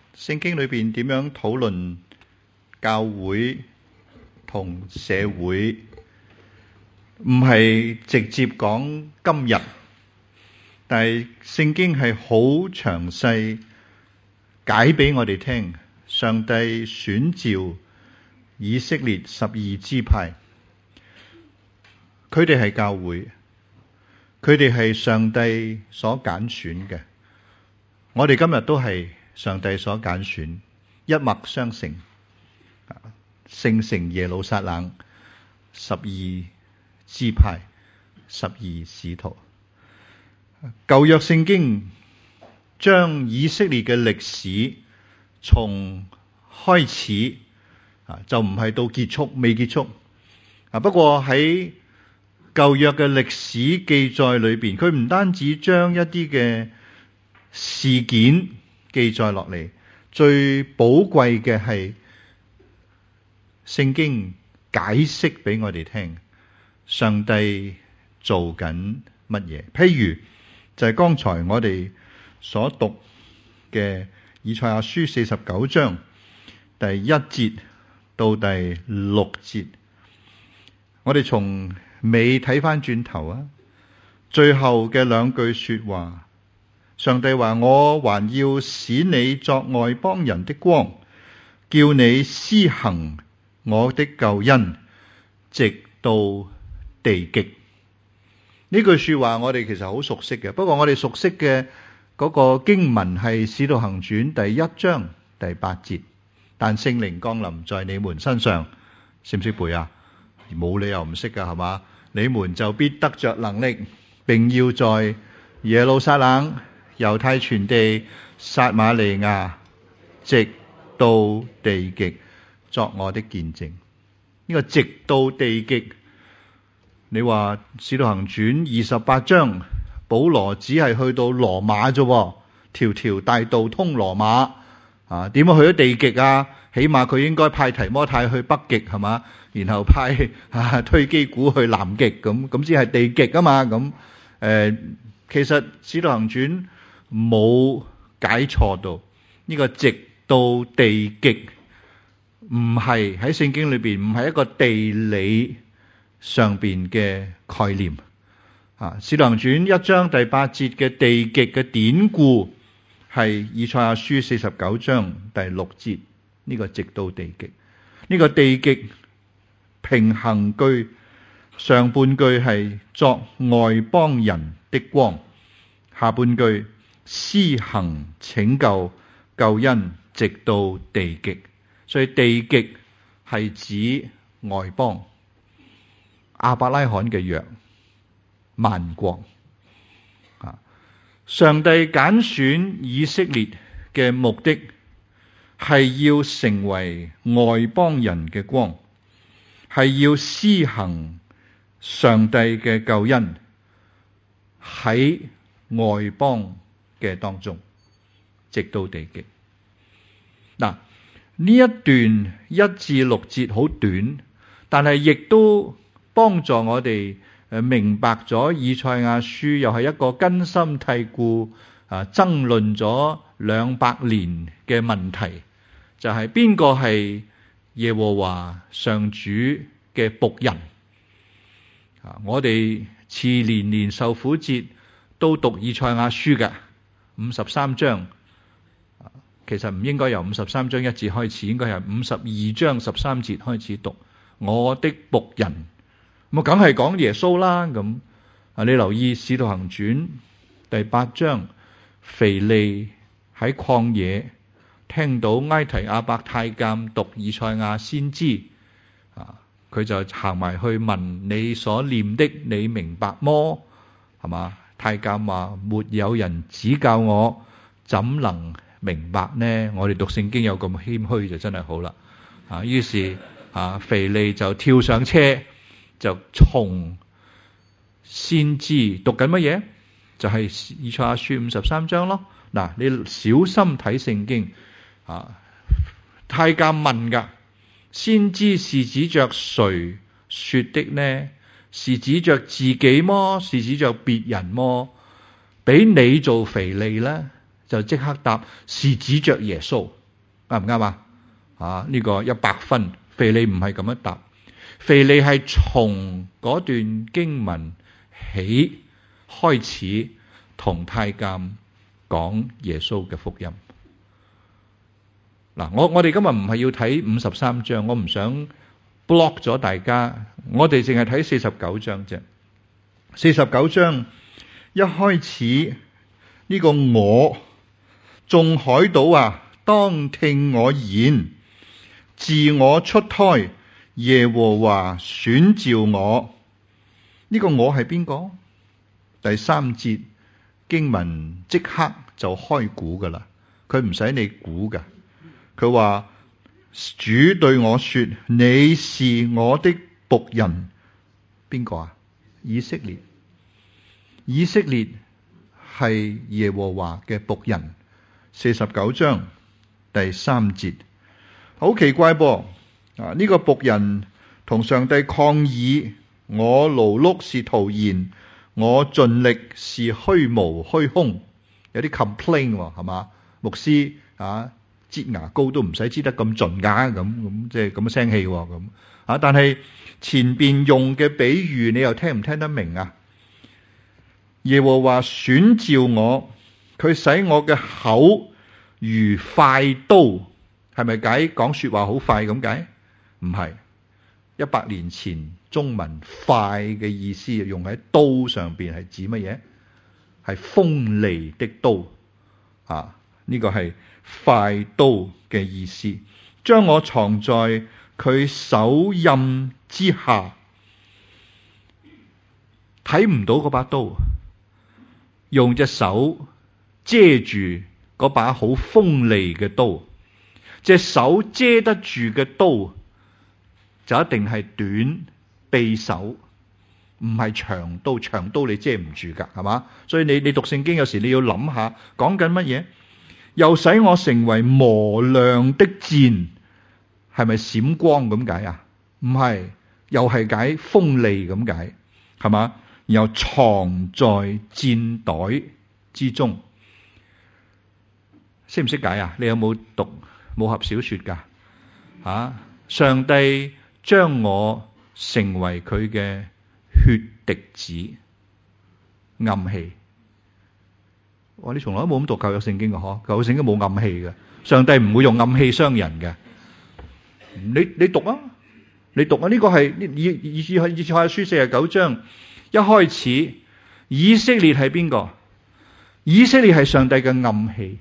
聖經裏邊點樣討論教會同社會，唔係直接講今日，但係聖經係好詳細解俾我哋聽。上帝選召以色列12支派，佢哋係教會，佢哋係上帝所揀選嘅。我哋今日都係上帝所揀選，一脈相承，聖城耶路撒冷12支派，12使徒。舊約聖經將以色列嘅歷史從開始就唔係到結束，未結束。不過喺舊約嘅歷史記載裏邊，佢唔單止將一啲嘅事件記載落嚟，最寶貴嘅係聖經解釋俾我哋聽，上帝做緊乜嘢。譬如就係剛才我哋所讀嘅以賽亞書49章第1節到第6節，我哋從尾睇返轉頭啊，最後嘅兩句說話，上帝話：我還要使你作外邦人的光，叫你施行我的救恩，直到地極。呢句說話我哋其實好熟悉嘅，不過我哋熟悉嘅嗰個經文係使徒行傳第1章第8節，但聖靈降臨在你們身上，識唔識背啊？冇理由唔識噶，係嘛？你們就必得着能力，並要在耶路撒冷、猶太全地、撒瑪利亞，直到地極，作我的見證。呢個直到地極，你話使徒行傳28章，保羅只係去到羅馬啫，條條大道通羅馬啊，點樣去咗地極啊？起碼佢應該派提摩太去北極，係嘛？然後派推基古去南極，咁先係地極啊嘛。其實使徒行傳冇解錯到呢個直到地極，唔係喺聖經裏邊，唔係一個地理上邊嘅概念啊。使徒行傳1章第8節嘅地極嘅典故係以賽亞書49章第6節，呢個直到地極。呢個地極平衡句上半句係作外邦人的光，下半句施行拯救救恩直到地極。所以地極係指外邦，亞伯拉罕嘅約，萬國。上帝揀選以色列嘅目的係要成為外邦人嘅光，係要施行上帝嘅救恩喺外邦嘅當中，直到地極。嗱，呢一段1至6節好短，但係亦都幫助我哋明白咗以賽亞書又係一個根深蒂固爭論咗200年嘅問題，就係邊個係耶和華上主嘅僕人。我哋次年受苦節都讀以賽亞書嘅53章，其實唔應該由53章1節開始，應該係52章13節開始讀我的僕人。咁梗係講耶穌啦。咁你留意使徒行傳第8章，腓利喺曠野聽到埃提阿伯太監讀以賽亞先知，佢就行埋去問，你所念的你明白麼？係嘛？太監話沒有人指教我，怎能明白呢？我哋讀聖經有咁謙虛就真係好啦。於是腓利就跳上車，就從先知讀緊乜嘢？就係以賽亞書53章咯。嗱，你小心睇聖經。太監問噶，先知是指着誰說的呢？是指着自己麼？是指着別人麼？俾你做腓利呢，就即刻答是指着耶穌。 啱唔啱啊？呢個100分，腓利唔係咁樣答。腓利係從嗰段經文起開始同太監講耶穌嘅福音。嗱，我哋今日唔係要睇53章，我唔想 block 咗大家，我哋淨係睇49章啫。49章一開始呢個我，眾海島啊，當聽我言，自我出胎，耶和華選召我。呢個我係邊個？第3節經文即刻就開估噶啦，佢唔使你估噶。佢話主對我說，你是我的僕人。邊個啊？以色列。以色列係耶和華嘅僕人。49章第3節，好奇怪噃。呢個僕人同上帝抗議，我勞碌是徒然，我盡力是虛無虛空，有啲 complain 係嘛？牧師擠牙膏都唔使擠得咁盡㗎，咁即係咁聲氣咁但係前邊用嘅比喻你又聽唔聽得明啊？耶和華選召我，佢使我嘅口如快刀，係咪解講說話好快咁解？唔係，100年前中文快嘅意思用喺刀上邊係指乜嘢？係鋒利的刀呢個係快刀嘅意思，將我藏在佢手蔭之下，睇唔到嗰把刀，用隻手遮住嗰把好鋒利嘅刀。隻手遮得住嘅刀就一定係短匕首，唔係長刀。長刀你遮唔住噶，係嘛？所以你讀聖經有時你要諗下講緊乜嘢。又使我成為磨亮的箭，係咪閃光咁解啊？唔係，又係解鋒利咁解，係嘛？然後藏在箭袋之中，識唔識解啊？你有冇讀武俠小說噶？上帝將我成為佢嘅血滴子，暗器。你從來都冇咁讀舊約聖經嘅嗬？舊約聖經冇暗器嘅，上帝唔會用暗器傷人嘅。你讀啊，你讀啊，呢個係以賽亞書49章一開始，以色列係邊個？以色列係上帝嘅暗器。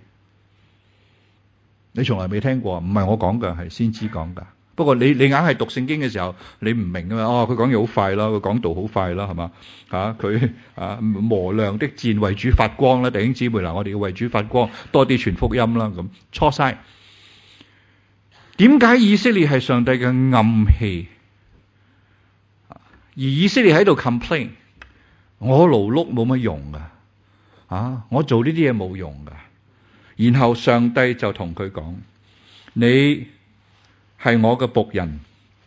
你從來未聽過？唔係我講嘅，係先知講嘅。不過你硬係讀聖經嘅時候，你唔明啊嘛。佢講嘢好快啦，佢講道好快啦，係嘛？佢磨亮的箭為主發光啦，弟兄姊妹嗱，我哋要為主發光，多啲傳福音啦。咁錯晒。點解以色列係上帝嘅暗器？而以色列喺度 complain， 我勞碌冇乜用噶，我做呢啲嘢冇用噶。然後上帝就同佢講：你係我嘅僕人，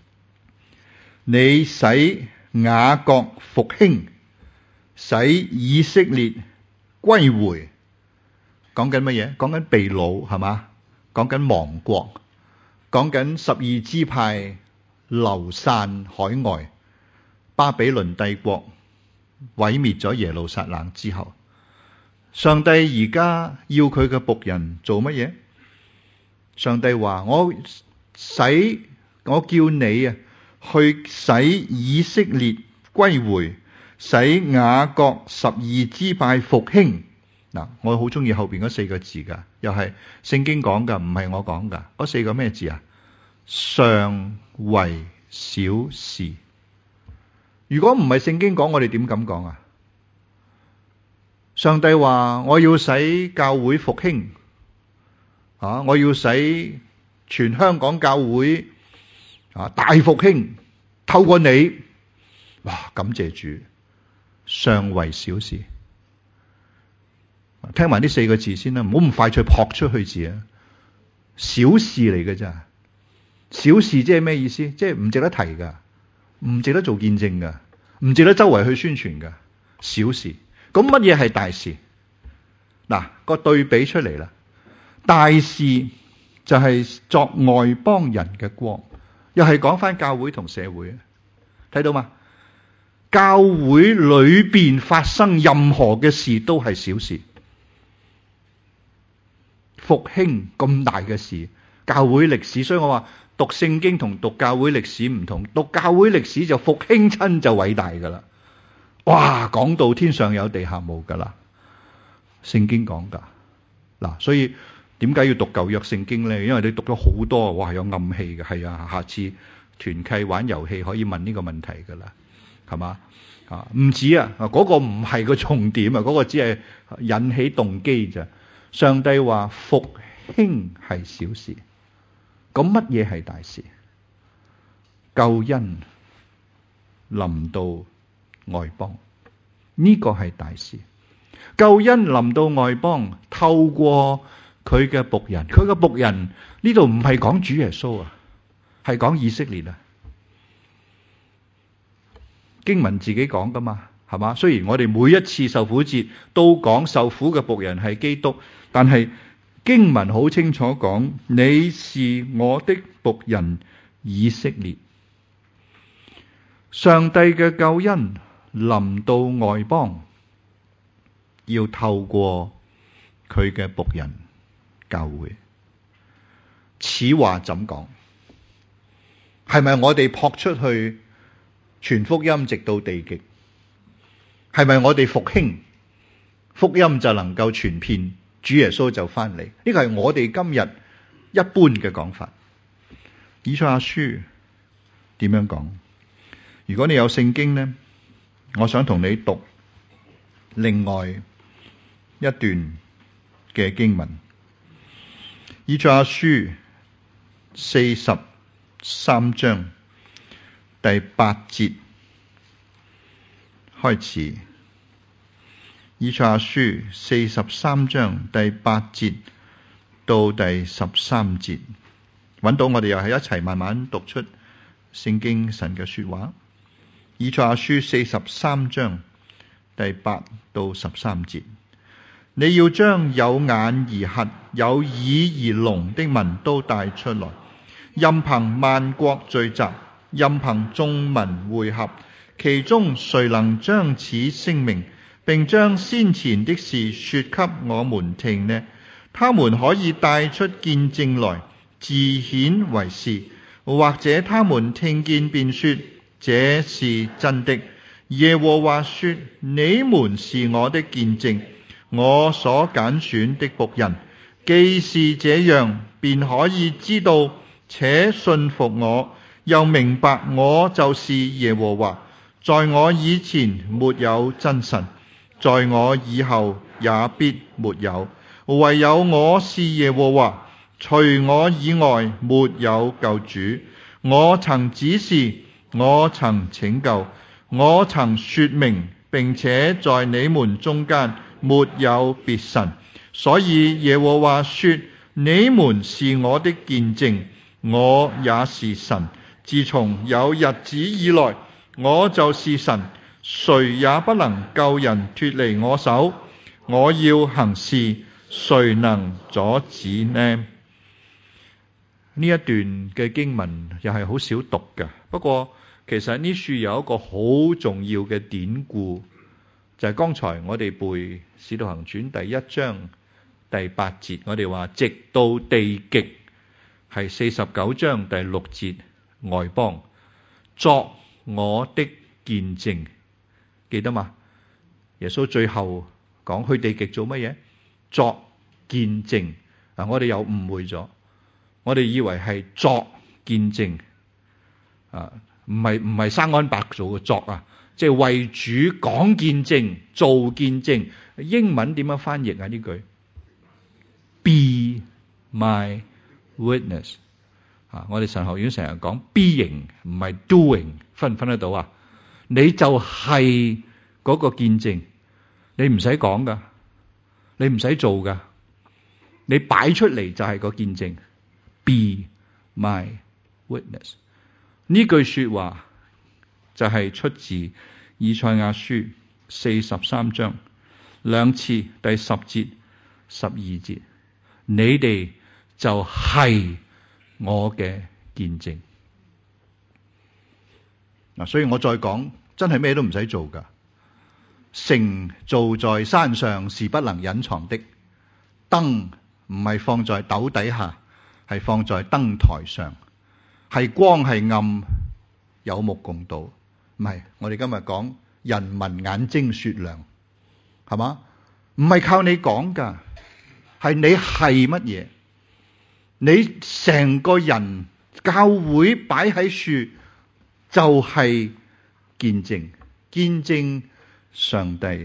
你使雅各復興，使以色列歸回。講緊乜嘢？講緊被擄，係嘛？講緊亡國，講緊12支派流散海外，巴比倫帝國毀滅咗耶路撒冷之後，上帝而家要佢嘅僕人做乜嘢？上帝話：我叫你去使以色列歸回，使雅各12支派復興。嗱，我好中意後邊嗰4個字噶，又係聖經講噶，唔係我講噶。嗰4個咩字啊？尚為小事。如果唔係聖經講，我哋點咁講啊？上帝話：我要使教會復興，我要使全香港教會大復興，透過你。哇！感謝主，尚為小事。聽埋呢4個字先啦，唔好咁快脆撲出去字啊！小事嚟嘅咋？小事即係咩意思？即係唔值得提噶，唔值得做見證噶，唔值得周圍去宣傳噶。小事。咁乜嘢係大事？嗱，個對比出嚟啦。大事就係作外邦人嘅光。又係講翻教會同社會，睇到嘛？教會裏邊發生任何嘅事都係小事，復興咁大嘅事，教會歷史。所以我話讀聖經同讀教會歷史唔同，讀教會歷史就復興親就偉大噶啦。哇，講到天上有地下冇噶啦，聖經講噶嗱，所以點解要讀舊約聖經呢？因為你讀咗好多，哇，有暗器嘅。係啊，下次團契玩遊戲可以問呢個問題噶啦，係嘛？唔止啊，嗰個唔係個重點啊，嗰個只係引起動機咋。上帝話復興係小事，咁乜嘢係大事？救恩臨到外邦，呢個係大事。救恩臨到外邦，透過佢嘅僕人，佢嘅僕人呢度唔係講主耶穌啊，係講以色列啊。經文自己講噶嘛，係嘛？雖然我哋每一次受苦節都講受苦嘅僕人係基督，但係經文好清楚講，你是我的僕人以色列。上帝嘅救恩臨到外邦，要透過佢嘅僕人教會。此話怎講？係咪我哋撲出去傳福音直到地極？係咪我哋復興福音就能夠傳遍，主耶穌就翻嚟？呢個係我哋今日一般嘅講法。以賽亞書點樣講？如果你有聖經呢，我想同你讀另外一段嘅經文。以賽亞書43章第8節開始。以賽亞書43章第8節到第13節，揾到我哋又係一齊慢慢讀出聖經神嘅說話。以賽亞書43章第8到13節，你要將有眼而瞎、有耳而聾的民都帶出來，任憑萬國聚集，任憑眾民會合，其中誰能將此聲明，並將先前的事說給我們聽呢？他們可以帶出見證來，自顯為是，或者他們聽見便說這是真的。耶和華說：你們是我的見證，我所揀選的僕人。既是這樣，便可以知道且信服我，又明白我就是耶和華。在我以前沒有真神，在我以後也必沒有。唯有我是耶和華，除我以外沒有救主。我曾指示，我曾拯救，我曾說明，並且在你們中間沒有別神。所以耶和華說：你們是我的見證，我也是神。自從有日子以來，我就是神，誰也不能救人脫離我手。我要行事，誰能阻止呢？呢一段嘅經文又係好少讀㗎，不過其實呢處有一個好重要嘅典故，就係剛才我哋背《使徒行傳》第1章第8節，我哋話直到地極，係49章第6節，外邦作我的見證，記得嘛？耶穌最後講去地極做乜嘢？作見證。我哋又誤會咗，我哋以為係作見證，唔係生安白做嘅作啊，即係為主講見證、做見證。英文點樣翻譯啊？呢句 Be my witness。我哋神學院成日講 being 唔係 doing， 分唔分得到啊？你就係嗰個見證，你唔使講噶，你唔使做噶，你擺出嚟就係個見證。Be my witness。呢句說話就係出自以賽亞書43章兩次，第10節、12節。你哋就係我嘅見證。嗱，所以我再講，真係咩都唔使做噶。城造在山上是不能隱藏的，燈唔係放在斗底下，係放在燈台上，係光係暗，有目共睹。唔係，我哋今日講人民眼睛雪亮，係嘛？唔係靠你講噶，係你係乜嘢？你成個人教會擺喺樹，就係見證，見證上帝。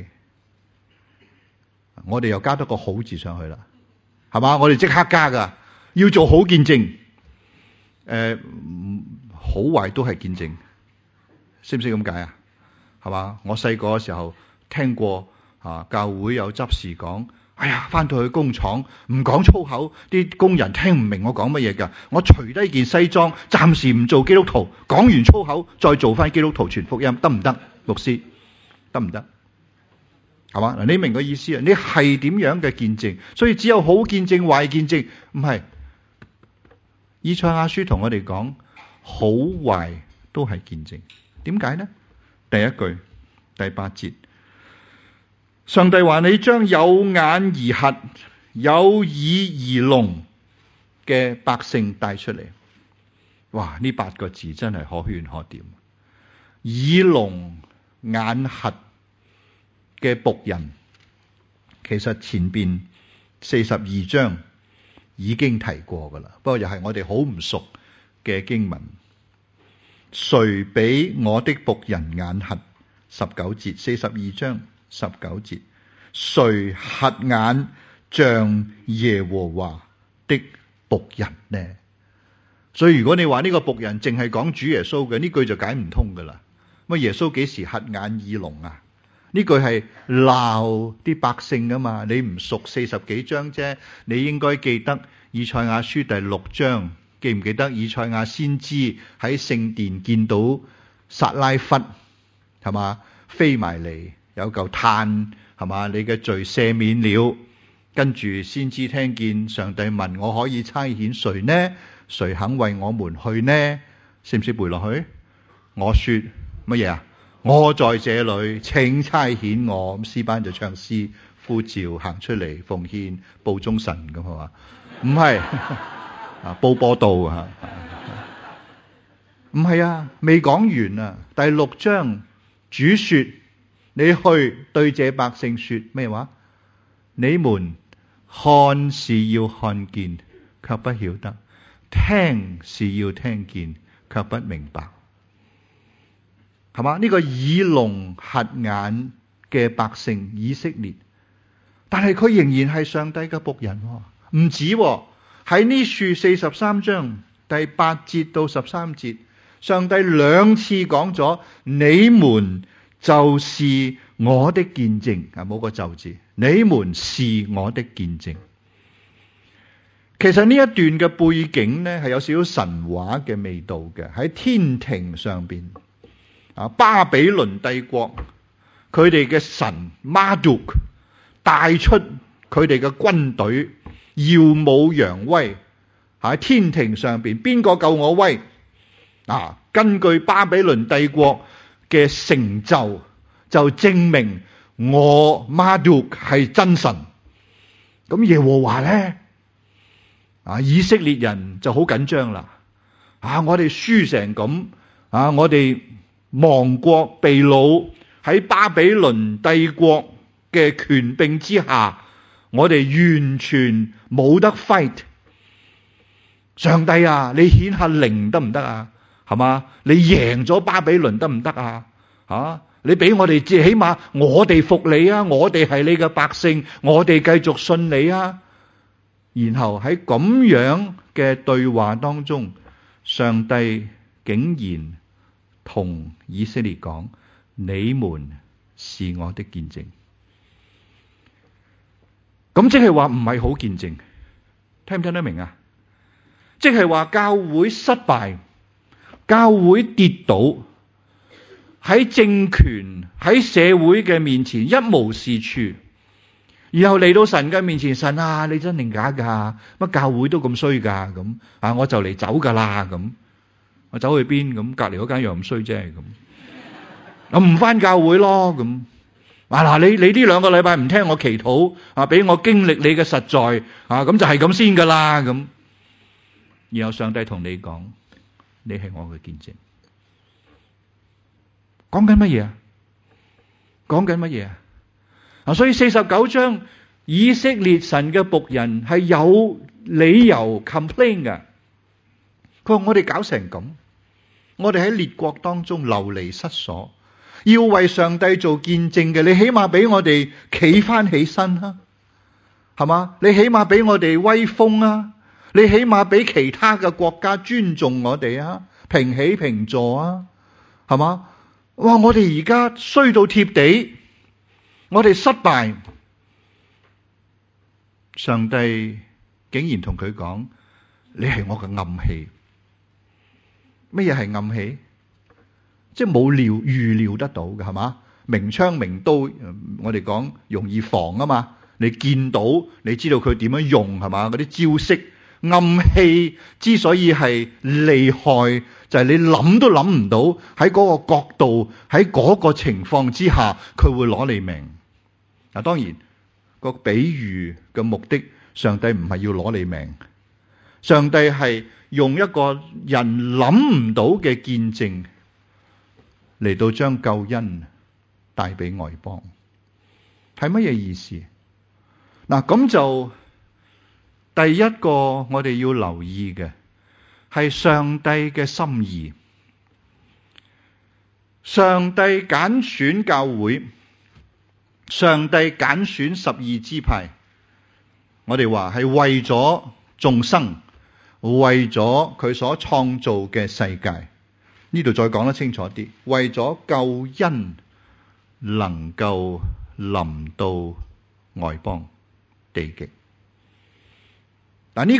我哋又加多個好字上去啦，係嘛？我哋即刻加噶，要做好見證。好壞都係見證，識唔識咁解啊？係嘛？我細個嘅時候聽過教會有執事講，哎呀，翻到去工廠唔講粗口，啲工人聽唔明我講乜嘢噶。我除低件西裝，暫時唔做基督徒，講完粗口再做翻基督徒傳福音，得唔得？牧師，得唔得？係嘛？嗱，你明個意思啊？你係點樣嘅見證？所以只有好見證、壞見證，唔係。以賽亞書同我哋講，好壞都係見證。點解呢？第一句第8節，上帝話：你將有眼而瞎、有耳而聾嘅百姓帶出嚟。哇！呢8個字真係可圈可點。耳聾眼瞎嘅僕人，其實前邊42章已經提過噶啦，不過又係我哋好唔熟嘅經文。誰比我的僕人眼瞎？19節，42章19節，誰瞎眼像耶和華的僕人呢？所以如果你話呢個僕人淨係講主耶穌嘅，呢句就解唔通噶啦。乜耶穌幾時瞎眼耳聾啊？呢句係鬧啲百姓噶嘛？你唔熟40幾章啫，你應該記得以賽亞書第6章，記唔記得以賽亞先知喺聖殿見到撒拉弗，係嘛，飛埋嚟有嚿炭，係嘛，你嘅罪赦免了。跟住先知聽見上帝問：我可以差遣誰呢？誰肯為我們去呢？識唔識背落去？我說乜嘢啊？我在這裏，請差遣我。詩班就唱詩呼召行出嚟奉獻報忠臣咁，係嘛？唔係報波道啊？唔係啊，未講完啊。第6章主說：你去對這百姓說咩話？你們看是要看見，卻不曉得；聽是要聽見，卻不明白。係嘛？呢個耳聾瞎眼嘅百姓以色列，但係佢仍然係上帝嘅僕人。唔止喺呢處43章第8節到13節，上帝2次講咗：你們就是我的見證。冇個就字，你們是我的見證。其實呢一段嘅背景呢，係有少少神話嘅味道嘅。喺天庭上邊，巴比倫帝國佢哋嘅神馬杜克帶出佢哋嘅軍隊，耀武揚威。喺天庭上邊，邊個夠我威？根據巴比倫帝國嘅成就，就證明我馬杜克係真神。咁耶和華呢？以色列人就好緊張啦。我哋輸成咁，我哋亡國被擄喺巴比倫帝國嘅權柄之下，我哋完全冇得 fight。上帝啊，你顯下靈得唔得啊？係嘛？你贏咗巴比倫得唔得啊？你俾我哋至起碼我哋服你啊！我哋係你嘅百姓，我哋繼續信你啊！然後喺咁樣嘅對話當中，上帝竟然同以色列講：你們是我的見證。咁即係話唔係好見證，聽唔聽得明啊？即係話教會失敗，教會跌倒，喺政權喺社會嘅面前一無是處。 然後嚟到神嘅面前，神啊，你真定假噶？乜教會都咁衰噶？咁啊，我就嚟走噶啦咁。我走去邊？咁隔離嗰間又咁衰啫咁。我唔返教會咯咁。嗱，你呢2個禮拜唔聽我祈禱啊，俾我經歷你嘅實在啊，咁就係咁先噶啦咁。然後上帝同你講，你係我嘅見證。講緊乜嘢啊？講緊乜嘢啊？所以49章以色列神嘅僕人係有理由 complain 嘅。佢話我哋搞成咁，我哋喺列國當中流離失所，要為上帝做見證嘅，你起碼俾我哋企翻起身啊，係嘛？你起碼俾我哋威風啊，你起碼俾其他嘅國家尊重我哋啊，平起平坐啊，係嘛？哇！我哋而家衰到貼地，我哋失敗，上帝竟然同佢講：你係我嘅暗器。乜嘢係暗器？即係冇預料得到嘅，係嘛？明槍明刀，我哋講容易防啊嘛。你見到，你知道佢點樣用，係嘛？嗰啲招式，暗器之所以係厲害，就係你諗都諗唔到，喺嗰個角度，喺嗰個情況之下，佢會攞你命。嗱，當然個比喻嘅目的，上帝唔係要攞你命，上帝係用一個人諗唔到嘅見證嚟到將救恩帶俾外邦，係乜嘢意思？嗱，咁就第一個我哋要留意嘅係上帝嘅心意。上帝揀選教會，上帝揀選12支派，我哋話係為咗眾生，為咗佢所創造嘅世界。呢度再講得清楚啲，為咗救恩能夠臨到外邦地極。嗱，呢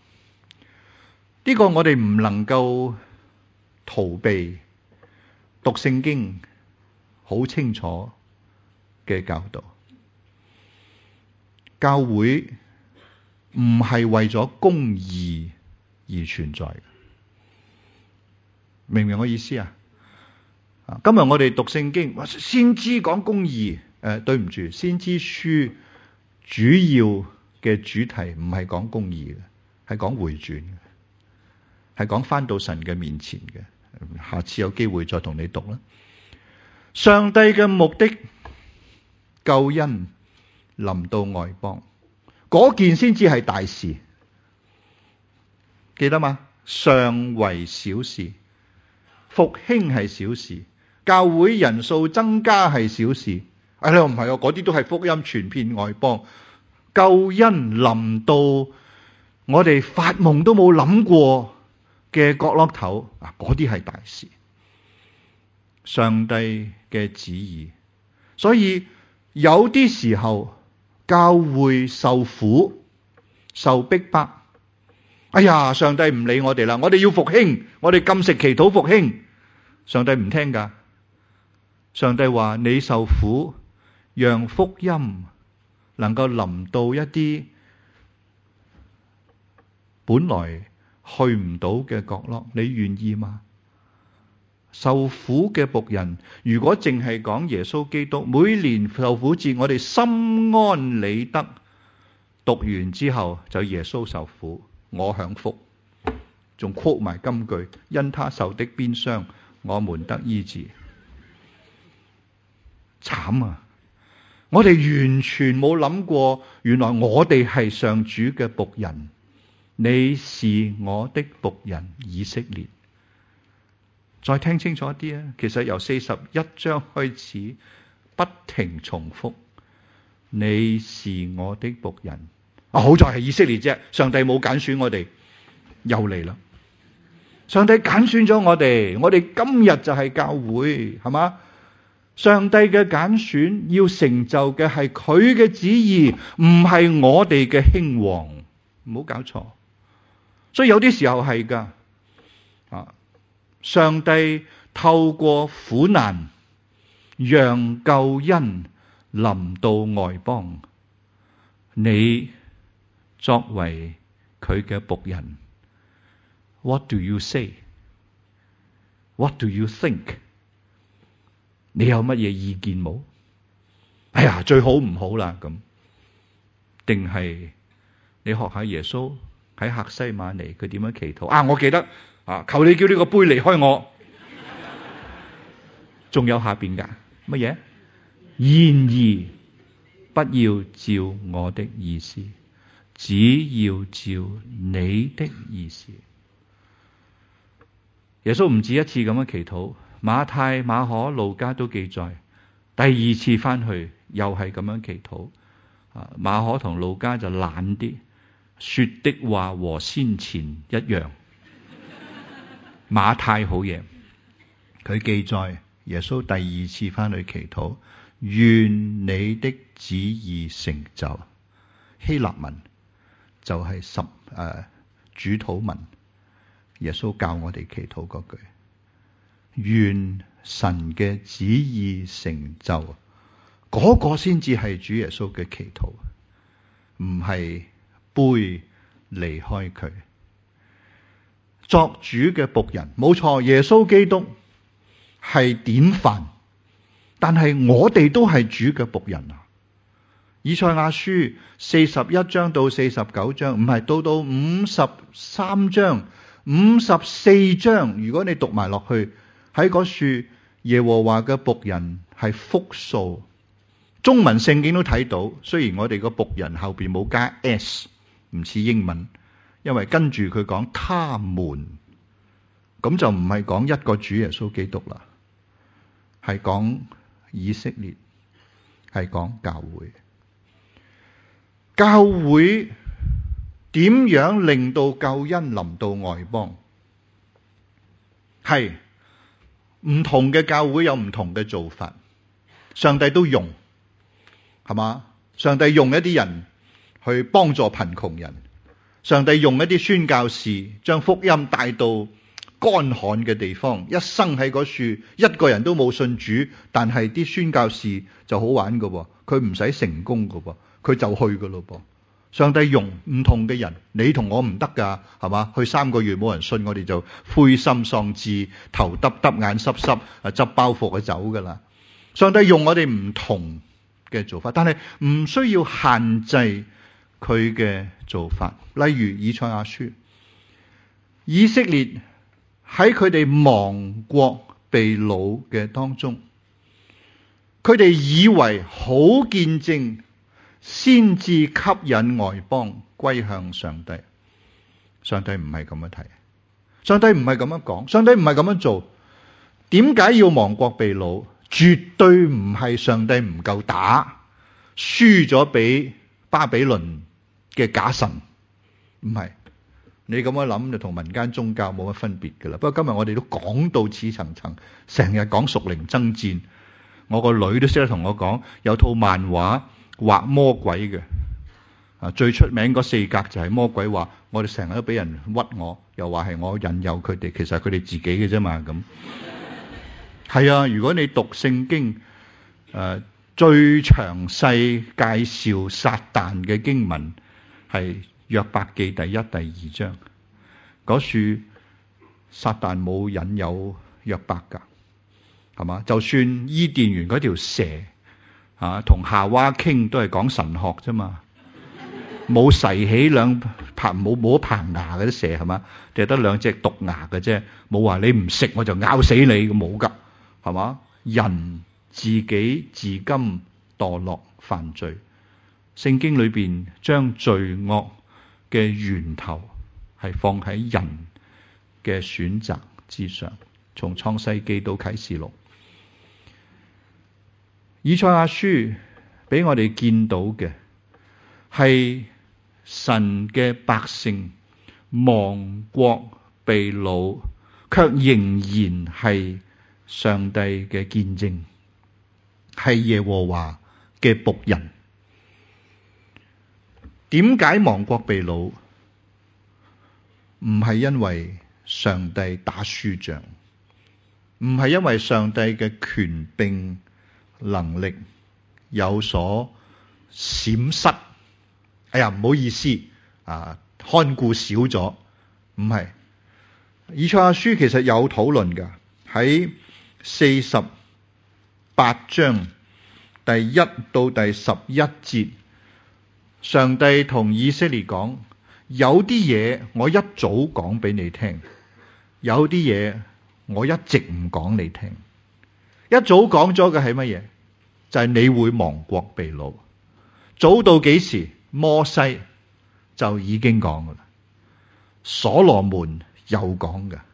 個我哋唔能夠逃避讀聖經好清楚嘅教導。教會唔係為咗公義而存在嘅，明唔明我意思啊？今日我哋讀聖經，先知講公義，對唔住，先知書主要嘅主題唔係講公義嘅，係講回轉嘅，係講返到神嘅面前嘅。下次有機會再同你讀啦。上帝嘅目的，救恩臨到外邦，嗰件先至係大事，記得嗎？上為小事，復興係小事，教會人數增加係小事。你話唔係，嗰啲都係福音傳遍外邦。救恩臨到我哋發夢都冇諗過嘅角落頭，嗰啲係大事，上帝嘅旨意。所以有啲時候教會受苦受逼迫，哎呀，上帝唔理我哋啦，我哋要復興，我哋禁食祈禱復興，上帝唔聽㗎。上帝話你受苦，讓福音能夠臨到一啲本來去唔到嘅角落，你願意嗎？受苦嘅僕人，如果淨係講耶穌基督，每年受苦節我哋心安理得，讀完之後就耶穌受苦，我享福，仲 quote 埋金句，因他受的鞭傷，我們得醫治。慘啊！我哋完全冇諗過，原來我哋係上主嘅僕人。你是我的僕人以色列。再聽清楚啲啊！其實由41章開始，不停重複。你是我的僕人。好在係以色列啫，上帝冇揀選我哋，又嚟啦。上帝揀選咗我哋，我哋今日就係教會，係嘛？上帝嘅揀選要成就嘅係佢嘅旨意，唔係我哋嘅興旺，唔好搞錯。所以有啲時候係㗎，上帝透過苦難讓救恩臨到外邦， 你作為佢嘅僕人 ，What do you say? What do you think? 你有乜嘢意見冇？哎呀，最好唔好啦咁，定係你學下耶穌喺客西馬尼佢點樣祈禱啊？我記得啊，求你叫呢個杯離開我。仲有下邊噶乜嘢？然而不要照我的意思，只要照你的意思。耶穌唔止一次咁樣祈禱，馬太、馬可、路加都記載。第二次翻去又係咁樣祈禱。馬可同路加就懶啲，說的話和先前一樣。馬太好嘢，佢記載耶穌第二次翻去祈禱，願你的旨意成就。希臘文就係主禱文，耶穌教我哋祈禱嗰句，願神嘅旨意成就，嗰個先至係主耶穌嘅祈禱，唔係杯離開佢。作主嘅僕人，冇錯，耶穌基督係典範，但係我哋都係主嘅僕人啊！以賽亞書41章到49章，唔係到53章、54章，如果你讀埋落去，喺嗰處耶和華嘅僕人係複數，中文聖經都睇到，雖然我哋個僕人後邊冇加 s， 唔似英文，因為跟住佢講他們，咁就唔係講一個主耶穌基督啦，係講以色列，係講教會。教會點樣令到救恩臨到外邦？係唔同嘅教會有唔同嘅做法，上帝都用，係嘛？上帝用一啲人去幫助貧窮人，上帝用一啲宣教士將福音帶到乾旱嘅地方，一生喺嗰處，一個人都冇信主，但係啲宣教士就好玩㗎喎，佢唔使成功㗎喎，佢就去㗎咯噃。上帝用唔同嘅人，你同我唔得㗎，係嘛？去3個月冇人信，我哋就灰心喪志，頭耷耷，眼濕濕，執包袱就走㗎啦。上帝用我哋唔同嘅做法，但係唔需要限制佢嘅做法。例如以賽亞書，以色列喺佢哋亡國被擄嘅當中，佢哋以為好見證先至吸引外邦歸向上帝。上帝唔係咁樣睇，上帝唔係咁樣講，上帝唔係咁樣做。點解要亡國被擄？絕對唔係上帝唔夠打，輸咗俾巴比倫嘅假神，唔係。你咁樣諗就同民間宗教冇乜分別㗎啦。不過今日我哋都講到似層層，成日講屬靈爭戰。我個女都識得同我講，有套漫畫畫魔鬼嘅，最出名嗰4格就係魔鬼話，我哋成日都俾人屈我，又話係我引誘佢哋，其實係佢哋自己嘅啫嘛咁。係啊，如果你讀聖經，最詳細介紹撒旦嘅經文係約伯記第1、第2章，嗰處撒旦冇引誘約伯㗎，係嘛？就算伊甸園嗰條蛇同夏娃傾都係講神學啫嘛，冇噬起冇棚牙嗰啲蛇，係嘛？淨係得2隻毒牙嘅啫，冇話你唔食我就咬死你，冇㗎，係嘛？人自己自甘墮落犯罪，聖經裏邊將罪惡嘅源頭係放喺人嘅選擇之上，從創世記到啟示錄。以賽亞書俾我哋見到嘅係神嘅百姓亡國被擄，卻仍然係上帝嘅見證，係耶和華嘅僕人。點解亡國被擄？唔係因為上帝打輸仗，唔係因為上帝嘅權柄能力有所閃失， 哎呀唔好意思看顧少咗，唔係。以賽亞書其實有討論㗎，喺48章第1到第11節，上帝同以色列講，有啲嘢我一早講俾你聽，有啲嘢我一直唔講你聽。一早講咗嘅係乜嘢？就係你會亡國被擄。早到幾時？摩西就已經講㗎啦，所羅門又講㗎。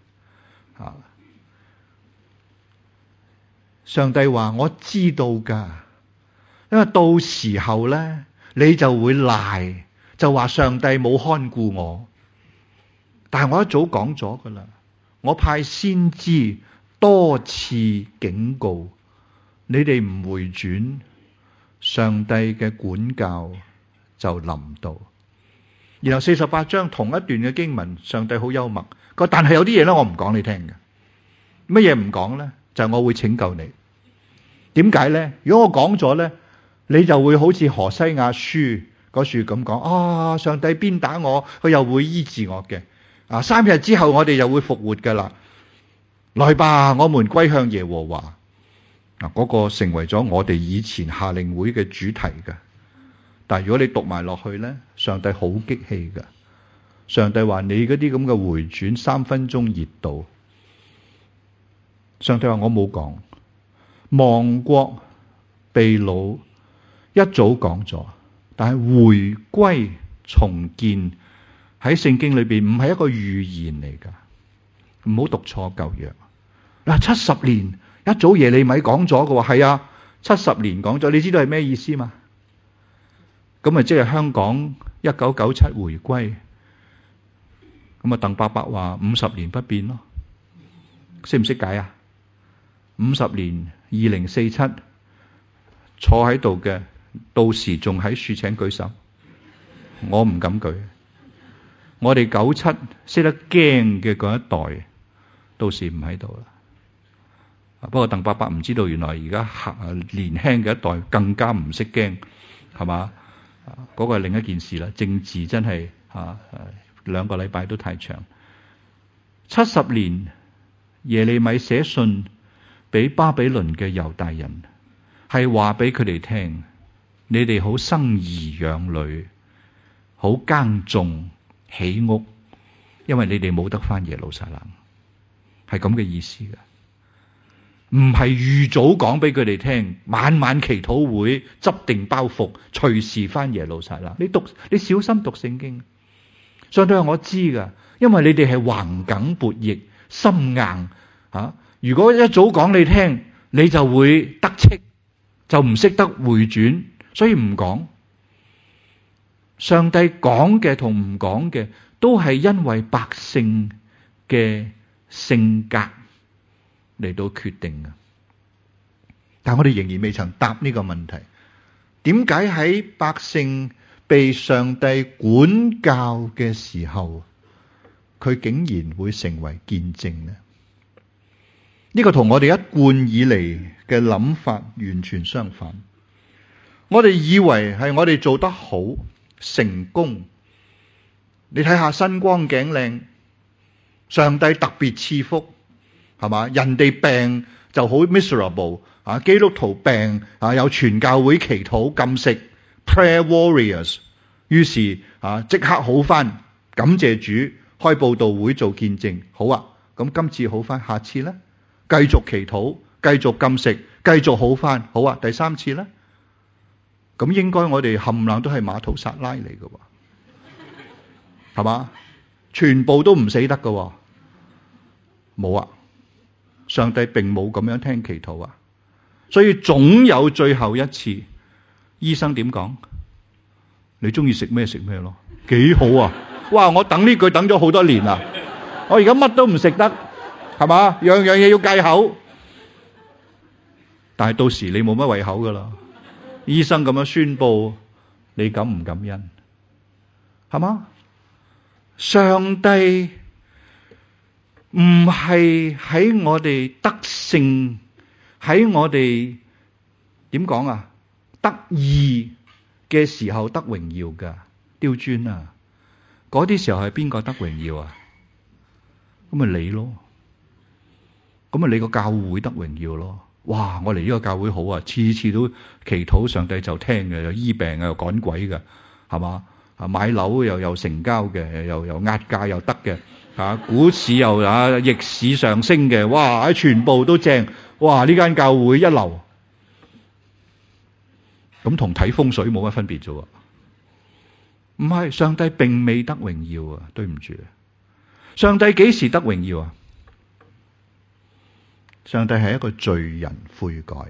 上帝話我知道㗎，因為到時候呢，你就會賴，就話上帝冇看顧我。但係我一早講咗㗎啦，我派先知多次警告你哋唔回轉，上帝嘅管教就臨到。然後48章同一段嘅經文，上帝好幽默，佢話但係有啲嘢咧，我唔講你聽嘅。乜嘢唔講咧？就係我會拯救你。點解咧？如果我講咗咧，你就會好似何西亞書嗰書咁講，上帝鞭打我，佢又會醫治我嘅。3日之後我哋就會復活噶啦。來吧，我們歸向耶和華。嗰個成為咗我哋以前夏令會嘅主題嘅。但係如果你讀埋落去咧，上帝好激氣㗎。上帝話你嗰啲咁嘅回轉3分鐘熱度。上帝話我冇講，亡國被擄一早講咗，但係回歸重建喺聖經裏邊唔係一個預言嚟㗎，唔好讀錯舊約。70年一早耶利米講咗嘅話，係啊，70年講咗，你知道係咩意思嘛？咁咪即係香港1997回歸，咁啊鄧伯伯話50年不變咯，識唔識解啊？50年2047坐喺度嘅，到時仲喺樹請舉手，我唔敢舉。我哋97識得驚嘅嗰一代，到時唔喺度啦。不過鄧伯伯唔知道，原來而家年輕嘅一代更加唔識驚，係嘛？嗰個係另一件事啦。政治真係2個禮拜都太長。70年，耶利米寫信俾巴比倫嘅猶大人，係話俾佢哋聽，你哋好生兒養女，好耕種起屋，因為你哋冇得返耶路撒冷，係咁嘅意思嘅。唔係預早講俾佢哋聽，晚晚祈禱會執定包袱，隨時返耶路撒冷。你小心讀聖經。上帝話我知噶，因為你哋係橫梗悖逆，心硬如果一早講你聽，你就會得戚，就唔識得回轉，所以唔講。上帝講嘅同唔講嘅，都係因為百姓嘅性格嚟到決定嘅。但我哋仍然未曾答呢個問題，點解喺百姓被上帝管教嘅時候，佢竟然會成為見證呢？呢個同我哋一貫以嚟嘅諗法完全相反。我哋以為係我哋做得好成功，你睇下身光頸靚，上帝特別賜福，係嘛？人哋病就好 miserable，基督徒病有全教會祈禱禁食 prayer warriors， 於是即刻好返，感謝主，開佈道會做見證。好啊，咁今次好返，下次呢？繼續祈禱，繼續禁食，繼續好返。好啊，第3次呢？咁應該我哋冚唪唥都係馬土撒拉嚟嘅喎，係嘛？全部都唔死得嘅喎，冇啊！上帝並冇咁樣聽祈禱啊，所以總有最後一次。醫生點講？你中意食咩食咩咯，幾好啊！哇！我等呢句等咗好多年啦，我而家乜都唔食得，係嘛？樣樣嘢要戒口，但係到時你冇乜胃口噶啦。醫生咁樣宣布，你感唔感恩？係嘛？上帝唔係喺我哋得勝，喺我哋點講啊？得意嘅時候得榮耀噶， 刁鑽啊！嗰啲時候係邊個得榮耀啊？咁咪你咯，咁咪你個教會得榮耀咯。哇！我嚟呢個教會好啊，次次都祈禱，上帝就聽嘅，又醫病啊，又趕鬼嘅，係嘛？啊，買樓又成交嘅，又壓價又得嘅，股市又逆市上升嘅，哇！全部都正，哇！呢間教會一流，咁同睇風水冇乜分別啫喎。唔係，上帝並未得榮耀啊！對唔住，上帝幾時得榮耀啊？上帝係一個罪人悔改，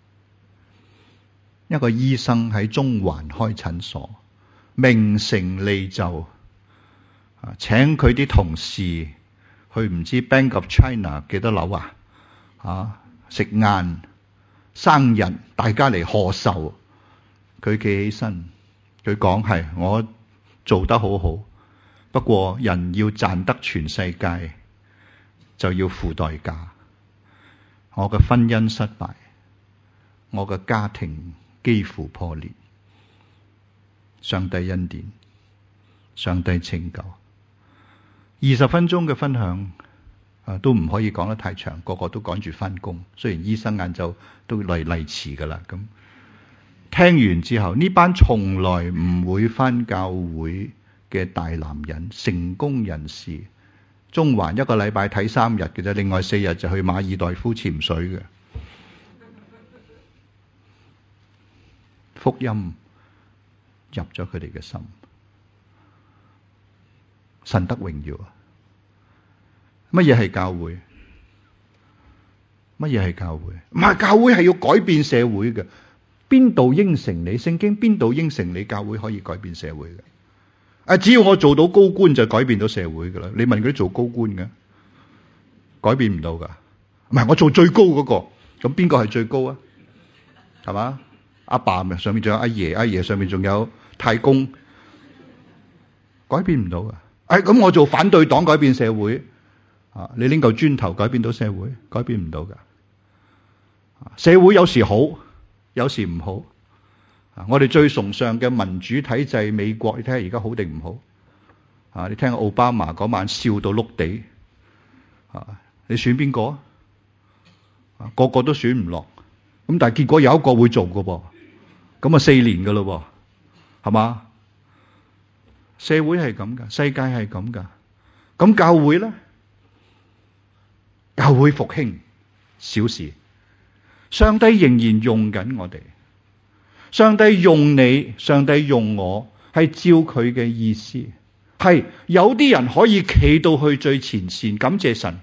一個醫生喺中環開診所，名成利就，請佢啲同事去唔知 Bank of China 幾多樓食晏生日，大家嚟賀壽，佢企起身，佢講係我做得好好，不過人要賺得全世界，就要付代價。我嘅婚姻失敗，我嘅家庭幾乎破裂。上帝恩典，上帝拯救。20分鐘嘅分享都唔可以講得太長，個個都趕住返工。雖然醫生晏晝都嚟遲㗎喇。咁聽完之後，呢班從來唔會返教會嘅大男人、成功人士，中環一個禮拜睇3日嘅啫，另外4日就去馬爾代夫潛水嘅。福音入咗佢哋嘅心，神得榮耀啊！乜嘢係教會？乜嘢係教會？唔係，教會係要改變社會嘅。邊度應承你？聖經邊度應承你教會可以改變社會嘅？只要我做到高官就改變到社會噶啦。你問佢啲做高官嘅，改變唔到噶。唔係，我做最高嗰個，咁邊個係最高啊？係嘛？阿爸咪上面仲有阿爺，阿爺上面仲有太公，改變唔到噶。咁我做反對黨改變社會你拎嚿磚頭改變到社會？改變唔到噶。社會有時好，有時唔好。我哋最崇尚嘅民主體制美國，你睇下而家好定唔好？你聽奧巴馬嗰晚笑到碌地，你選邊個啊？個個都選唔落，咁但係結果有一個會做㗎噃，咁啊4年㗎咯喎，係嘛？社會係咁噶，世界係咁噶，咁教會咧？教會復興小事，上帝仍然用緊我哋。上帝用你，上帝用我，係照佢嘅意思。係有啲人可以企到去最前線，感謝神。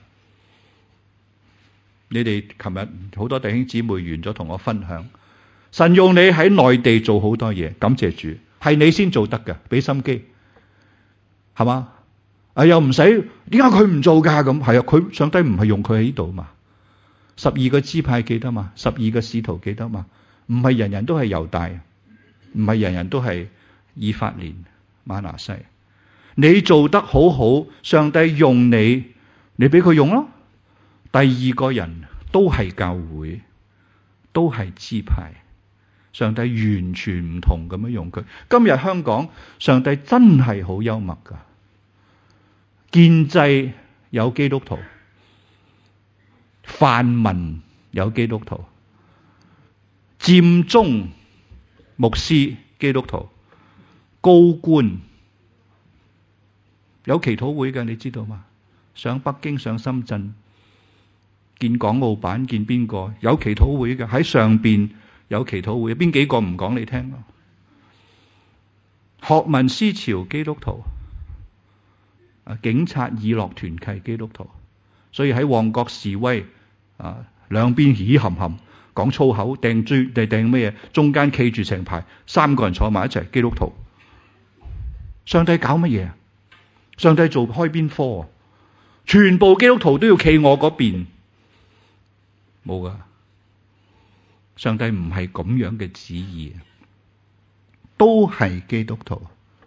你哋琴日好多弟兄姊妹完咗同我分享，神用你喺內地做好多嘢，感謝主，係你先做得㗎，俾心機，係嘛？又唔使，點解佢唔做㗎？咁係啊，佢上帝唔係用佢喺呢度嘛？12個支派記得嘛？12個使徒記得嘛？唔係人人都係猶大，唔係人人都係以法蓮、瑪拿西。你做得好好，上帝用你，你俾佢用咯。第二個人都係教會，都係支派，上帝完全唔同咁樣用佢。今日香港，上帝真係好幽默噶。建制有基督徒，泛民有基督徒，佔中牧師基督徒，高官有祈禱會嘅，你知道嗎？上北京、上深圳見港澳辦，見邊個有祈禱會嘅？喺上邊有祈禱會，邊幾個唔講你聽咯？學民思潮基督徒，警察以樂團契基督徒，所以喺旺角示威兩邊嘻冚冚講粗口，掟磚定掟咩嘢，中間企住成排3個人坐埋一齊，基督徒。上帝搞乜嘢？上帝做開邊科啊？全部基督徒都要企我嗰邊，冇噶。上帝唔係咁樣嘅旨意，都係基督徒。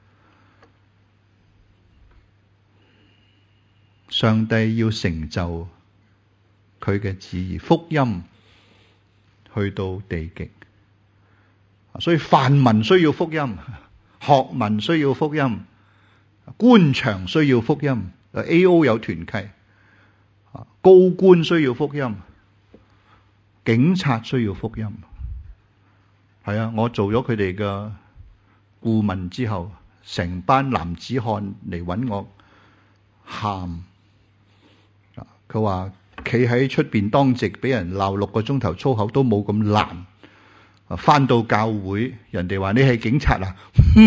上帝要成就佢嘅旨意，福音去到地極，所以泛民需要福音， 學問需要福音，官場需要福音，AO 有團契，高官需要福音，警察需要福音。係啊，我做咗佢哋嘅顧問之後，成班男子漢嚟揾我喊，佢話企喺出邊當值，俾人鬧6個鐘頭粗口都冇咁難。返到教會，人哋話你係警察啊，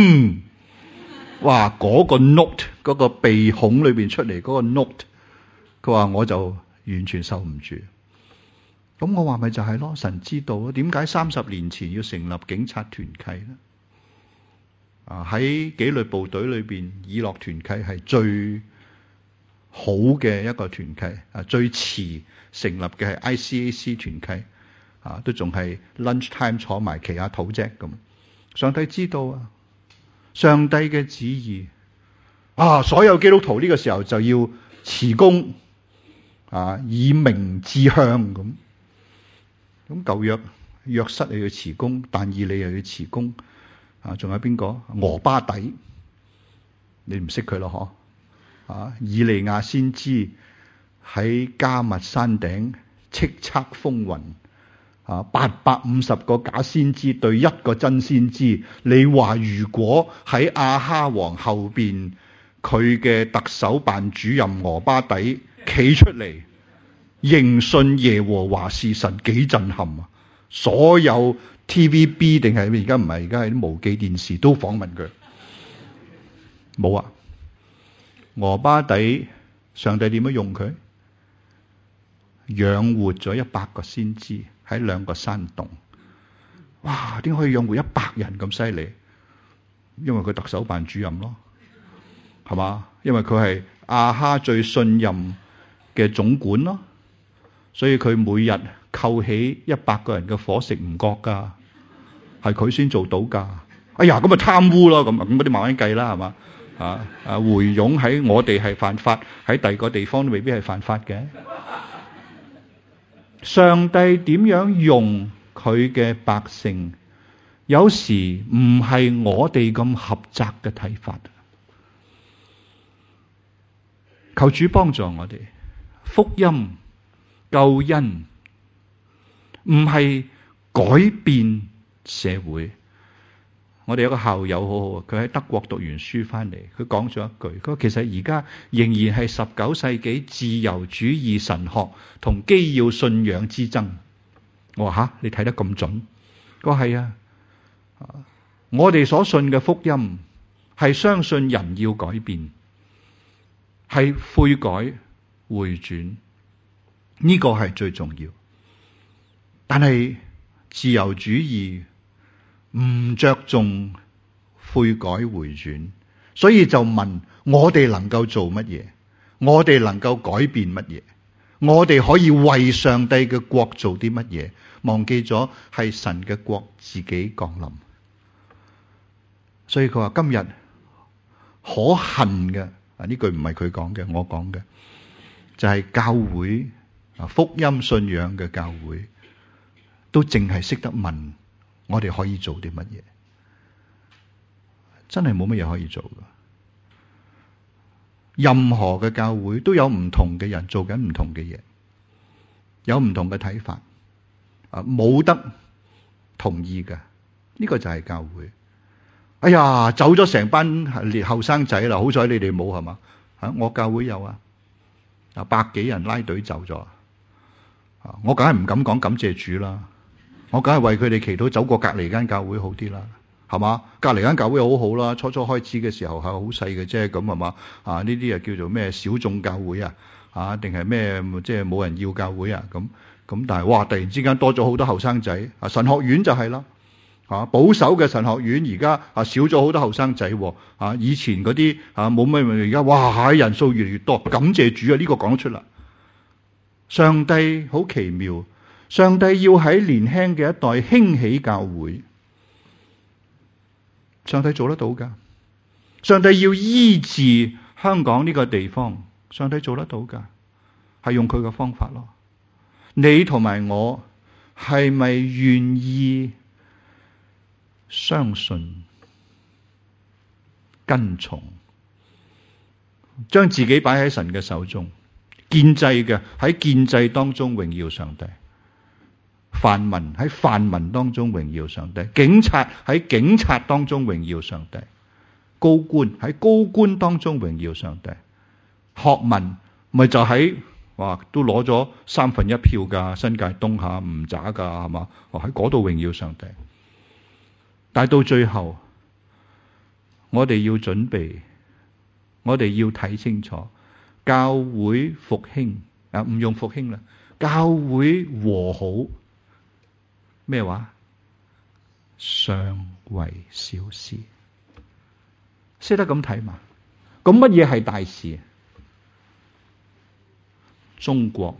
哇！嗰個 note 嗰個鼻孔裏邊出嚟嗰個 note， 佢話我就完全受唔住。咁我話咪就係咯，神知道啊，點解30年前要成立警察團契咧？喺紀律部隊裏邊，以樂團契係最好嘅一個團契，最遲成立嘅係 ICAC 團契，都仲係 lunch time 坐埋祈下禱啫咁。上帝知道啊，上帝嘅旨意所有基督徒呢個時候就要辭工以名志向咁。咁舊約約瑟又要辭工，但以理又要辭工，仲有邊個？俄巴底，你唔識佢咯嗬？以利亞先知喺迦密山頂叱咤風雲，850個假先知對一個真先知。你話如果喺亞哈王後邊，佢嘅特首辦主任俄巴底企出嚟認信耶和華是神，幾震撼啊！所有 TVB 定係而家唔係，而家係啲無記電視都訪問佢。冇啊！俄巴底上帝點樣用佢？養活咗100個先知喺2個山洞。哇！點可以養活100人咁犀利？因為佢特首辦主任咯，係嘛？因為佢係亞哈最信任嘅總管咯，所以佢每日扣起100個人嘅伙食唔覺噶，係佢先做到噶。哎呀，咁咪貪污咯，咁嗰啲慢慢計啦，係嘛？回佣喺我哋係犯法，喺第二個地方都未必係犯法嘅。上帝點樣用佢嘅百姓，有時唔係我哋咁狹窄嘅睇法。求主幫助我哋，福音救恩唔係改變社會。我哋有個校友好好，佢喺德國讀完書翻嚟，佢講咗一句，佢話其實而家仍然係19世紀自由主義神學同基要信仰之爭。我話你睇得咁準？佢話係啊，我哋所信嘅福音係相信人要改變，係悔改回轉，呢個係最重要。但係自由主義唔着重悔改回轉，所以就問我哋能夠做乜嘢？我哋能夠改變乜嘢？我哋可以為上帝嘅國做啲乜嘢？忘記咗係神嘅國自己降臨。所以佢話今日可恨嘅，呢句唔係佢講嘅，我講嘅，就係教會福音信仰嘅教會都淨係識得問我哋可以做啲乜嘢，真係冇乜嘢可以做㗎。任何嘅教會都有唔同嘅人做緊唔同嘅嘢，有唔同嘅睇法，冇得同意㗎。呢個就係教會。哎呀，走咗成班後生仔啦，好彩你哋冇係嘛？我教會有啊，100幾人拉隊走咗，我梗係唔敢講感謝主啦，我梗係為佢哋祈禱，走過隔離間教會好啲啦，係嘛？隔離間教會好好啦，初初開始嘅時候係好細嘅啫，咁係嘛？呢啲叫做咩小眾教會啊？定係咩即係冇人要教會啊？咁但係哇，突然之間多咗好多後生仔，神學院就係啦。保守嘅神學院而家少咗好多後生仔，以前嗰啲冇咩，而家哇人數越嚟越多，感謝主啊！呢個講得出啦。上帝好奇妙，上帝要喺年輕嘅一代興起教會，上帝做得到噶。上帝要醫治香港呢個地方，上帝做得到噶，係用佢嘅方法咯。你同埋我係咪願意相信跟從，將自己擺喺神嘅手中，建制嘅喺建制當中榮耀上帝，泛民喺泛民當中榮耀上帝，警察喺警察當中榮耀上帝，高官喺高官當中榮耀上帝，學問咪就喺都攞咗1/3票㗎，新界東下唔渣㗎，係嘛？喺嗰度榮耀上帝。但係到最後，我哋要準備，我哋要睇清楚，教會復興唔用復興啦，教會和好咩話？尚為小事，識得咁睇嘛？咁乜嘢係大事？中國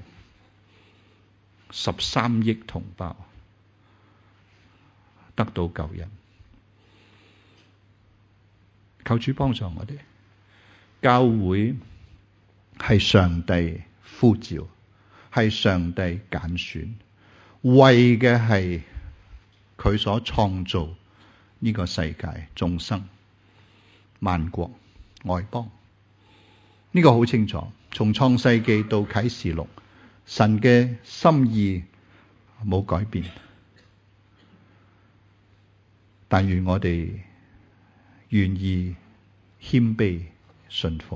13億同胞得到救恩，求主幫助我哋。教會係上帝呼召，係上帝揀選，為嘅係佢所創造呢個世界眾生、萬國、外邦。呢個好清楚，從創世記到啟示錄，神嘅心意冇改變。但願我哋願意謙卑順服。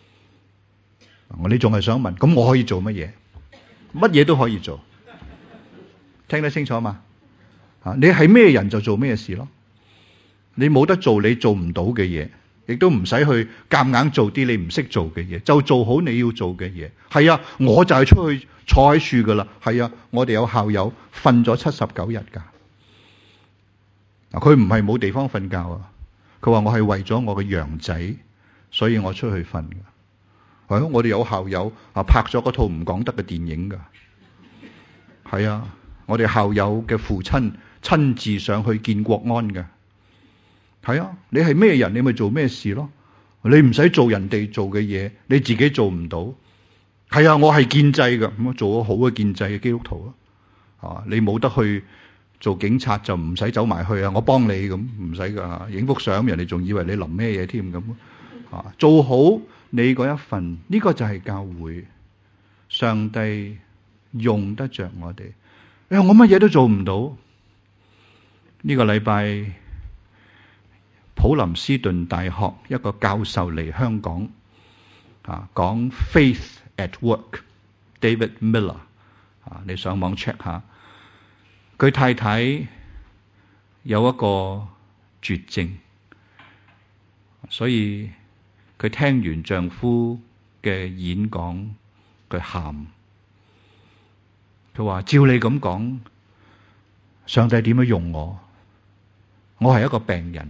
你仲係想問，咁我可以做乜嘢？乜嘢都可以做，聽得清楚嘛？你係咩人就做咩事咯。你冇得做你做唔到嘅嘢，亦都唔使去夾硬做啲你唔識做嘅嘢，就做好你要做嘅嘢。係啊，我就係出去坐喺樹噶啦。係啊，我哋有校友瞓咗79日噶。佢唔係冇地方瞓覺啊，佢話我係為咗我嘅羊仔，所以我出去瞓噶。係啊，我哋有校友拍咗嗰套唔講得嘅電影噶。係啊，我哋校友嘅父親親自上去見國安嘅。係啊，你係咩人你咪做咩事咯。你唔使做人哋做嘅嘢，你自己做唔到。係啊，我係建制嘅，咁做個好嘅建制嘅基督徒咯。你冇得去做警察就唔使走埋去啊，我幫你咁唔使噶，影幅相人哋仲以為你淋咩嘢添咁。做好你嗰一份，呢個就係教會。上帝用得着我哋。我乜嘢都做唔到。呢個禮拜普林斯頓大學一個教授嚟香港講 Faith at Work，David Miller，你上網 check 下。佢太太有一個絕症，所以佢聽完丈夫嘅演講，佢喊。佢話：照你咁講，上帝點樣用我？我係一個病人，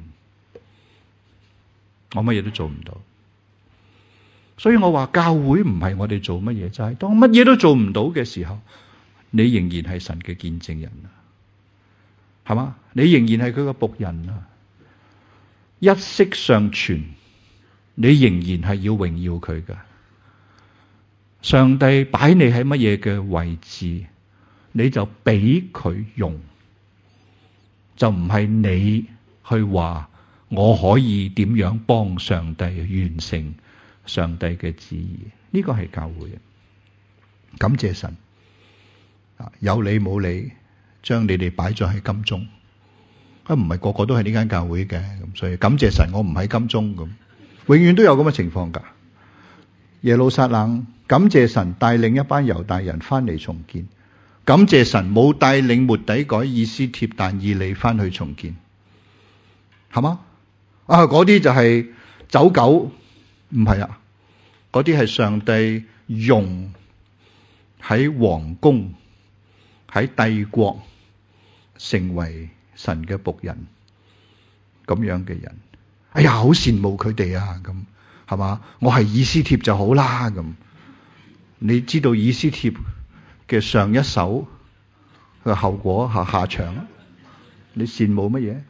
我乜嘢都做唔到。所以我話教會唔係我哋做乜嘢，就係當乜嘢都做唔到嘅時候，你仍然係神嘅見證人啊，係嘛？你仍然係佢嘅僕人啊，一息尚存，你仍然係要榮耀佢㗎。上帝擺你喺乜嘢嘅位置，你就俾佢用，就唔係你去話我可以點樣幫上帝完成上帝嘅旨意。呢個係教會。感謝神，有你冇你，將你哋擺咗喺金鐘。唔係個個都係呢間教會嘅，咁所以感謝神，我唔喺金鐘咁。永遠都有咁嘅情況㗎。耶路撒冷，感謝神帶領一班猶大人翻嚟重建。感謝神冇帶領末底改、以斯帖、但以理翻去重建，係嘛？嗰啲就係走狗，唔係啊！嗰啲係上帝用喺皇宮、喺帝國成為神嘅僕人咁樣嘅人。哎呀，好羨慕佢哋啊！咁係嘛？我係以斯帖就好啦。咁你知道以斯帖嘅上一手嘅後果下場，你羨慕乜嘢？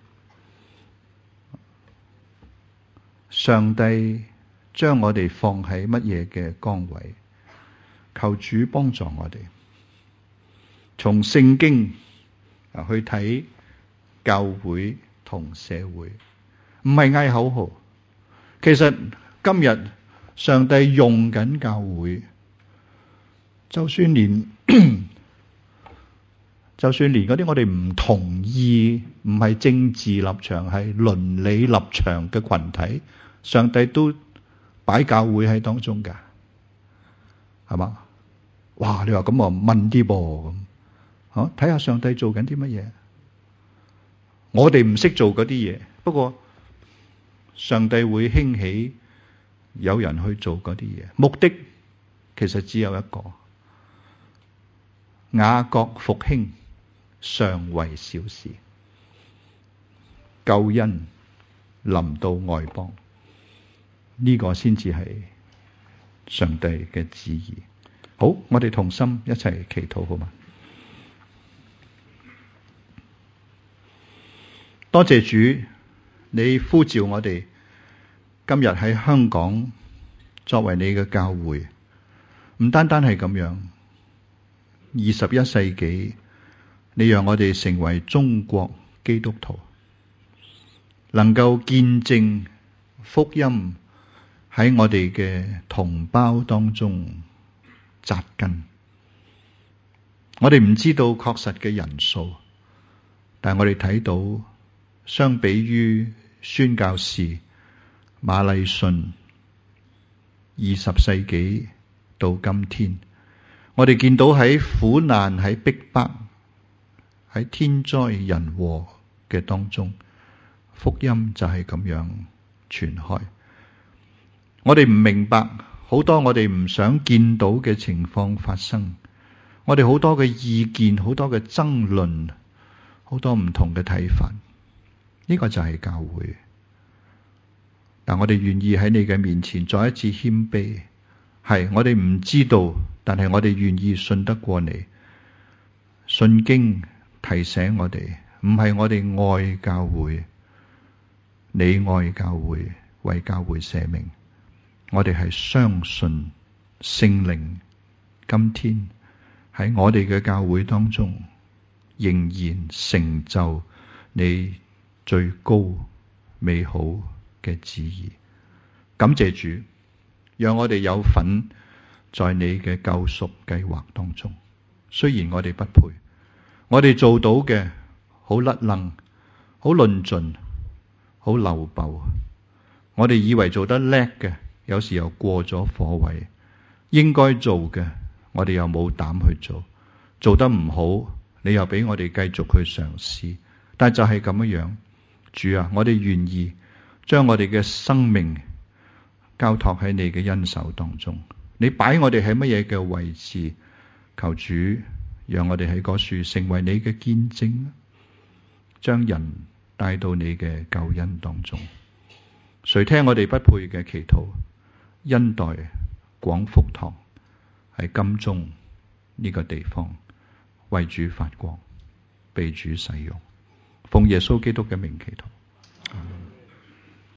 上帝將我哋放喺乜嘢嘅崗位？求主幫助我哋，從聖經去睇教會同社會，唔係嗌口號， 其實今日上帝用緊教會，就算連嗰啲我哋唔同意，唔係政治立場，係倫理立場嘅群體，上帝都擺教會喺當中㗎，係嘛？哇！你話咁啊，問啲噃咁，睇下上帝做緊啲乜嘢？我哋唔識做嗰啲嘢，不過上帝會興起有人去做嗰啲嘢，目的其實只有一個：雅各復興尚為小事，救恩臨到外邦，呢個先至係上帝嘅旨意。好，我哋同心一齊祈禱好嗎？多謝主，你呼召我哋今日喺香港作為你嘅教會，唔單單係咁樣。21世紀，你讓我哋成為中國基督徒，能夠見證福音喺我哋嘅同胞當中扎根。我哋唔知道確實嘅人數，但係我哋睇到，相比於宣教士馬禮遜20世紀到今天，我哋見到喺苦難、喺逼迫、喺天災人禍嘅當中，福音就係咁樣傳開。我哋唔明白好多我哋唔想見到嘅情況發生，我哋好多嘅意見、好多嘅爭論、好多唔同嘅睇法，呢個就係教會。但我哋願意喺你嘅面前再一次謙卑，係我哋唔知道，但係我哋願意信得過你。信經提醒我哋，唔係我哋愛教會，你愛教會，為教會捨命。我哋係相信聖靈今天喺我哋嘅教會當中仍然成就你最高美好嘅旨意。感謝主，讓我哋有份在你嘅救贖計劃當中。雖然我哋不配，我哋做到嘅好甩楞，好論盡，好漏爆。我哋以為做得叻嘅，有時又過咗火位。應該做嘅，我哋又冇膽去做。做得唔好，你又俾我哋繼續去嘗試。但就係咁樣，主啊，我哋願意將我哋嘅生命交託喺你嘅恩手當中。你擺我哋喺乜嘢嘅位置，求主讓我哋喺嗰處成為你嘅見證，將人帶到你嘅救恩當中。誰聽我哋不配嘅祈禱，恩待廣福堂喺金鐘呢個地方為主發光，被主使用，奉耶穌基督嘅名祈禱。